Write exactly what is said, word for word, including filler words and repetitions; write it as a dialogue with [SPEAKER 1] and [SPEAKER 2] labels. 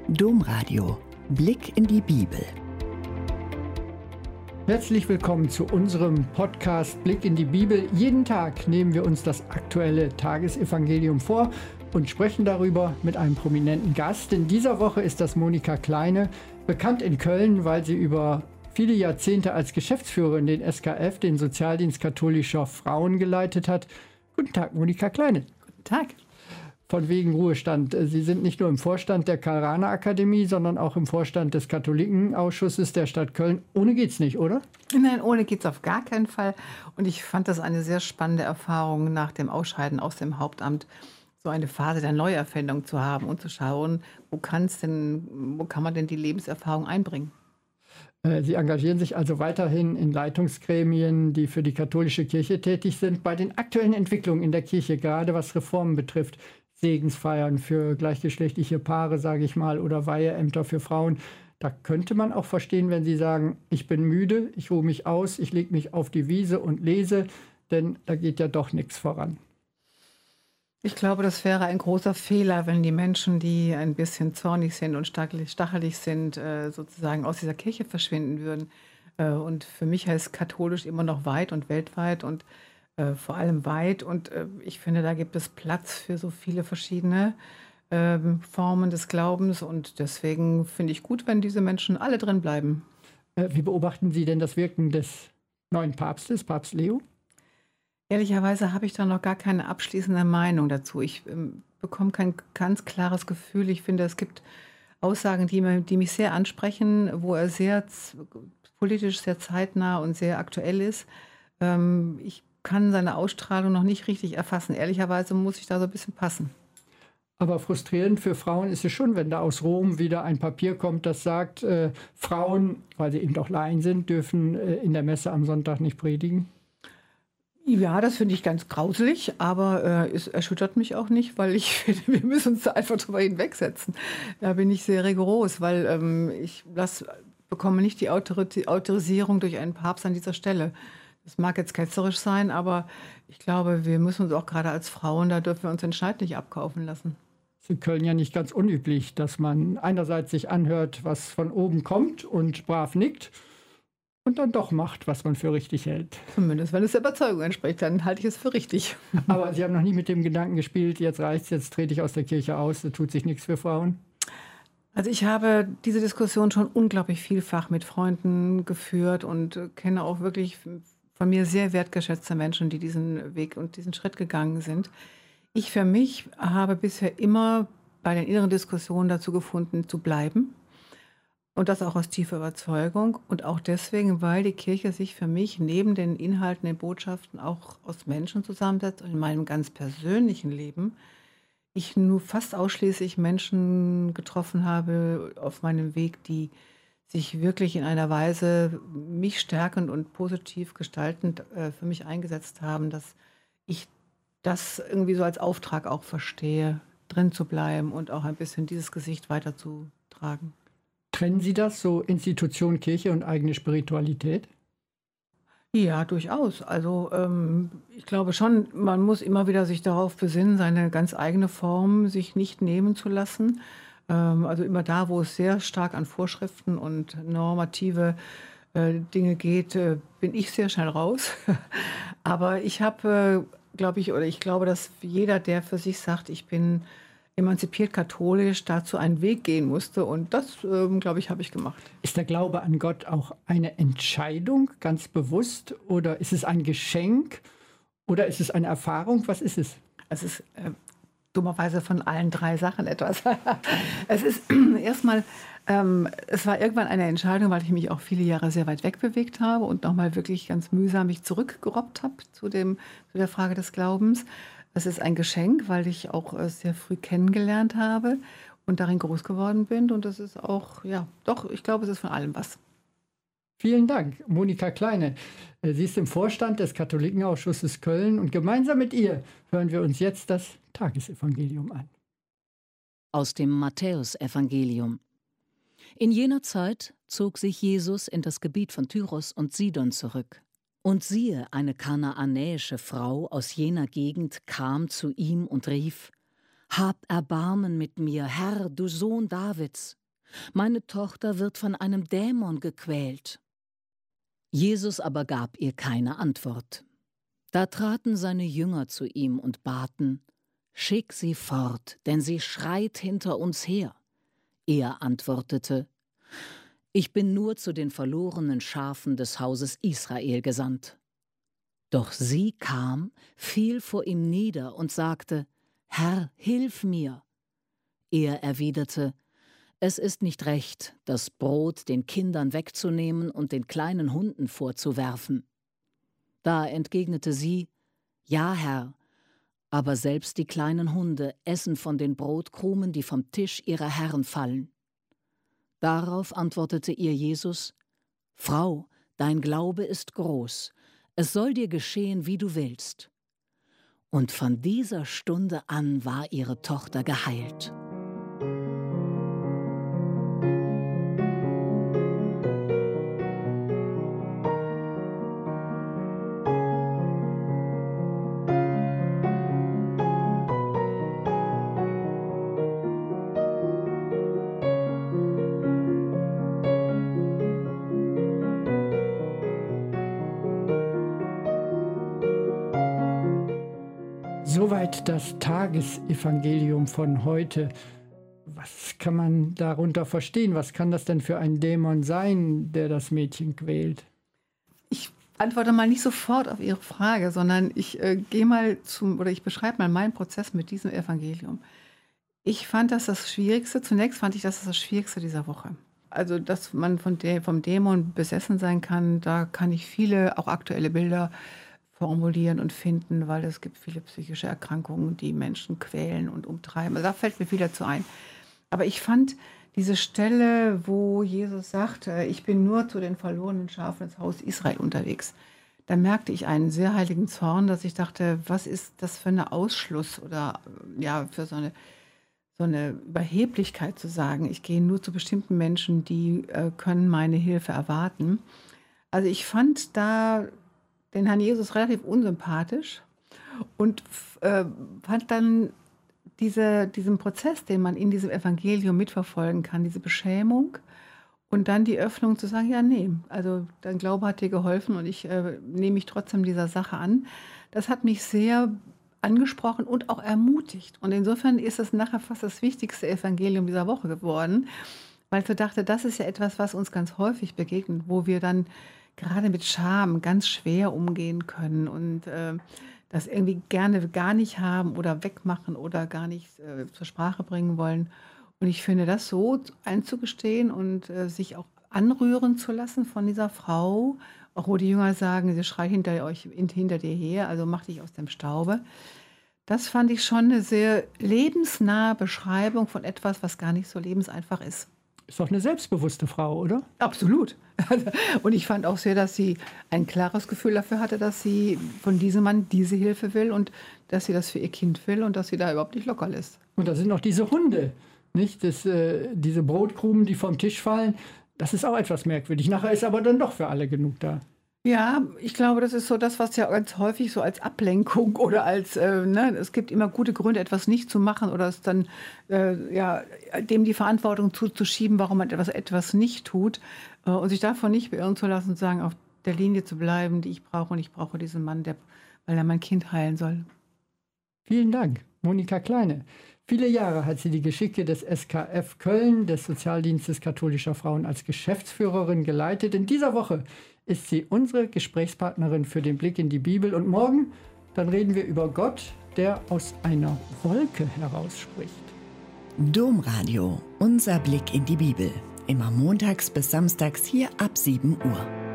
[SPEAKER 1] Domradio. Blick in die Bibel.
[SPEAKER 2] Herzlich willkommen zu unserem Podcast Blick in die Bibel. Jeden Tag nehmen wir uns das aktuelle Tagesevangelium vor und sprechen darüber mit einem prominenten Gast. In dieser Woche ist das Monika Kleine, bekannt in Köln, weil sie über viele Jahrzehnte als Geschäftsführerin den S K F, den Sozialdienst katholischer Frauen, geleitet hat. Guten Tag, Monika Kleine.
[SPEAKER 3] Guten Tag.
[SPEAKER 2] Von wegen Ruhestand. Sie sind nicht nur im Vorstand der Karl-Rahner-Akademie, sondern auch im Vorstand des Katholikenausschusses der Stadt Köln. Ohne geht's nicht, oder?
[SPEAKER 3] Nein, ohne geht's auf gar keinen Fall. Und ich fand das eine sehr spannende Erfahrung, nach dem Ausscheiden aus dem Hauptamt so eine Phase der Neuerfindung zu haben und zu schauen, wo kann's denn, wo kann man denn die Lebenserfahrung einbringen?
[SPEAKER 2] Sie engagieren sich also weiterhin in Leitungsgremien, die für die katholische Kirche tätig sind. Bei den aktuellen Entwicklungen in der Kirche, gerade was Reformen betrifft, Segensfeiern für gleichgeschlechtliche Paare, sage ich mal, oder Weiheämter für Frauen. Da könnte man auch verstehen, wenn Sie sagen, ich bin müde, ich ruhe mich aus, ich lege mich auf die Wiese und lese, denn da geht ja doch nichts voran.
[SPEAKER 3] Ich glaube, das wäre ein großer Fehler, wenn die Menschen, die ein bisschen zornig sind und stachelig sind, sozusagen aus dieser Kirche verschwinden würden. Und für mich heißt katholisch immer noch weit und weltweit und Äh, vor allem weit. Und äh, ich finde, da gibt es Platz für so viele verschiedene äh, Formen des Glaubens. Und deswegen finde ich gut, wenn diese Menschen alle drin bleiben.
[SPEAKER 2] Äh, wie beobachten Sie denn das Wirken des neuen Papstes, Papst Leo?
[SPEAKER 3] Ehrlicherweise habe ich da noch gar keine abschließende Meinung dazu. Ich ähm, bekomme kein ganz klares Gefühl. Ich finde, es gibt Aussagen, die, mir, die mich sehr ansprechen, wo er sehr politisch sehr zeitnah und sehr aktuell ist. Ähm, ich kann seine Ausstrahlung noch nicht richtig erfassen. Ehrlicherweise muss ich da so ein bisschen passen.
[SPEAKER 2] Aber frustrierend für Frauen ist es schon, wenn da aus Rom wieder ein Papier kommt, das sagt, äh, Frauen, weil sie eben doch Laien sind, dürfen äh, in der Messe am Sonntag nicht predigen.
[SPEAKER 3] Ja, das finde ich ganz grauselig, aber äh, es erschüttert mich auch nicht, weil ich finde, wir müssen uns da einfach drüber hinwegsetzen. Da bin ich sehr rigoros, weil ähm, ich lass, bekomme nicht die Autori- Autorisierung durch einen Papst an dieser Stelle. Das mag jetzt ketzerisch sein, aber ich glaube, wir müssen uns auch gerade als Frauen, da dürfen wir uns den Schneid nicht abkaufen lassen.
[SPEAKER 2] Es ist in Köln ja nicht ganz unüblich, dass man einerseits sich anhört, was von oben kommt und brav nickt und dann doch macht, was man für richtig hält.
[SPEAKER 3] Zumindest, wenn es der Überzeugung entspricht, dann halte ich es für richtig.
[SPEAKER 2] Aber Sie haben noch nie mit dem Gedanken gespielt, jetzt reicht's, jetzt trete ich aus der Kirche aus, da tut sich nichts für Frauen?
[SPEAKER 3] Also ich habe diese Diskussion schon unglaublich vielfach mit Freunden geführt und kenne auch wirklich von mir sehr wertgeschätzte Menschen, die diesen Weg und diesen Schritt gegangen sind. Ich für mich habe bisher immer bei den inneren Diskussionen dazu gefunden, zu bleiben. Und das auch aus tiefer Überzeugung. Und auch deswegen, weil die Kirche sich für mich neben den Inhalten, den Botschaften auch aus Menschen zusammensetzt. Und in meinem ganz persönlichen Leben ich nur fast ausschließlich Menschen getroffen habe auf meinem Weg, die sich wirklich in einer Weise mich stärkend und positiv gestaltend äh, für mich eingesetzt haben, dass ich das irgendwie so als Auftrag auch verstehe, drin zu bleiben und auch ein bisschen dieses Gesicht weiterzutragen.
[SPEAKER 2] Trennen Sie das, so Institution, Kirche und eigene Spiritualität?
[SPEAKER 3] Ja, durchaus. Also ähm, ich glaube schon, man muss immer wieder sich darauf besinnen, seine ganz eigene Form sich nicht nehmen zu lassen. Also immer da, wo es sehr stark an Vorschriften und normative äh, Dinge geht, äh, bin ich sehr schnell raus. Aber ich habe, äh, glaube ich, oder ich glaube, dass jeder, der für sich sagt, ich bin emanzipiert katholisch, dazu einen Weg gehen musste. Und das, äh, glaube ich, habe ich gemacht.
[SPEAKER 2] Ist der Glaube an Gott auch eine Entscheidung, ganz bewusst? Oder ist es ein Geschenk? Oder ist es eine Erfahrung? Was ist es?
[SPEAKER 3] Es ist äh, dummerweise von allen drei Sachen etwas. Es ist erstmal, ähm, es war irgendwann eine Entscheidung, weil ich mich auch viele Jahre sehr weit weg bewegt habe und nochmal wirklich ganz mühsam mich zurückgerobbt habe zu dem, zu der Frage des Glaubens. Es ist ein Geschenk, weil ich auch äh, sehr früh kennengelernt habe und darin groß geworden bin. Und das ist auch, ja, doch, ich glaube, es ist von allem was.
[SPEAKER 2] Vielen Dank, Monika Kleine. Sie ist im Vorstand des Katholikenausschusses Köln und gemeinsam mit ihr hören wir uns jetzt das Tagesevangelium an.
[SPEAKER 4] Aus dem Matthäusevangelium. In jener Zeit zog sich Jesus in das Gebiet von Tyros und Sidon zurück. Und siehe, eine kanaanäische Frau aus jener Gegend kam zu ihm und rief: »Hab Erbarmen mit mir, Herr, du Sohn Davids. Meine Tochter wird von einem Dämon gequält.« Jesus aber gab ihr keine Antwort. Da traten seine Jünger zu ihm und baten: »Schick sie fort, denn sie schreit hinter uns her.« Er antwortete: »Ich bin nur zu den verlorenen Schafen des Hauses Israel gesandt.« Doch sie kam, fiel vor ihm nieder und sagte: »Herr, hilf mir!« Er erwiderte: »Es ist nicht recht, das Brot den Kindern wegzunehmen und den kleinen Hunden vorzuwerfen.« Da entgegnete sie: »Ja, Herr, aber selbst die kleinen Hunde essen von den Brotkrumen, die vom Tisch ihrer Herren fallen.« Darauf antwortete ihr Jesus: »Frau, dein Glaube ist groß, es soll dir geschehen, wie du willst.« Und von dieser Stunde an war ihre Tochter geheilt.
[SPEAKER 2] Soweit das Tagesevangelium von heute. Was kann man darunter verstehen? Was kann das denn für ein Dämon sein, der das Mädchen quält?
[SPEAKER 3] Ich antworte mal nicht sofort auf Ihre Frage, sondern ich äh, gehe mal zum, oder ich beschreibe mal meinen Prozess mit diesem Evangelium. Ich fand das das Schwierigste, zunächst fand ich das das Schwierigste dieser Woche. Also, dass man von der, vom Dämon besessen sein kann, da kann ich viele, auch aktuelle Bilder formulieren und finden, weil es gibt viele psychische Erkrankungen, die Menschen quälen und umtreiben. Also da fällt mir viel dazu ein. Aber ich fand diese Stelle, wo Jesus sagt, ich bin nur zu den verlorenen Schafen des Hauses Israel unterwegs, da merkte ich einen sehr heiligen Zorn, dass ich dachte, was ist das für ein Ausschluss oder ja, für so eine, so eine Überheblichkeit zu sagen, ich gehe nur zu bestimmten Menschen, die äh, können meine Hilfe erwarten. Also ich fand da den Herrn Jesus relativ unsympathisch und äh, fand dann diese, diesen Prozess, den man in diesem Evangelium mitverfolgen kann, diese Beschämung und dann die Öffnung zu sagen, ja, nee, also dein Glaube hat dir geholfen und ich äh, nehme mich trotzdem dieser Sache an. Das hat mich sehr angesprochen und auch ermutigt. Und insofern ist es nachher fast das wichtigste Evangelium dieser Woche geworden, weil ich so dachte, das ist ja etwas, was uns ganz häufig begegnet, wo wir dann gerade mit Scham ganz schwer umgehen können und äh, das irgendwie gerne gar nicht haben oder wegmachen oder gar nicht äh, zur Sprache bringen wollen. Und ich finde, das so einzugestehen und äh, sich auch anrühren zu lassen von dieser Frau, auch wo die Jünger sagen, sie schreit hinter euch, hinter dir her, also mach dich aus dem Staube. Das fand ich schon eine sehr lebensnahe Beschreibung von etwas, was gar nicht so lebenseinfach ist.
[SPEAKER 2] Ist doch eine selbstbewusste Frau, oder?
[SPEAKER 3] Absolut. Und ich fand auch sehr, dass sie ein klares Gefühl dafür hatte, dass sie von diesem Mann diese Hilfe will und dass sie das für ihr Kind will und dass sie da überhaupt nicht locker lässt.
[SPEAKER 2] Und da sind noch diese Hunde, nicht? Das, äh, diese Brotkrumen, die vom Tisch fallen. Das ist auch etwas merkwürdig. Nachher ist aber dann doch für alle genug da.
[SPEAKER 3] Ja, ich glaube, das ist so das, was ja ganz häufig so als Ablenkung oder als, äh, ne, es gibt immer gute Gründe, etwas nicht zu machen oder es dann, äh, ja, dem die Verantwortung zuzuschieben, warum man etwas, etwas nicht tut äh, und sich davon nicht beirren zu lassen und sagen, auf der Linie zu bleiben, die ich brauche und ich brauche diesen Mann, der, weil er mein Kind heilen soll.
[SPEAKER 2] Vielen Dank, Monika Kleine. Viele Jahre hat sie die Geschicke des S K F Köln, des Sozialdienstes katholischer Frauen, als Geschäftsführerin geleitet. In dieser Woche ist sie unsere Gesprächspartnerin für den Blick in die Bibel. Und morgen, dann reden wir über Gott, der aus einer Wolke heraus spricht.
[SPEAKER 1] Domradio, unser Blick in die Bibel. Immer montags bis samstags hier ab sieben Uhr.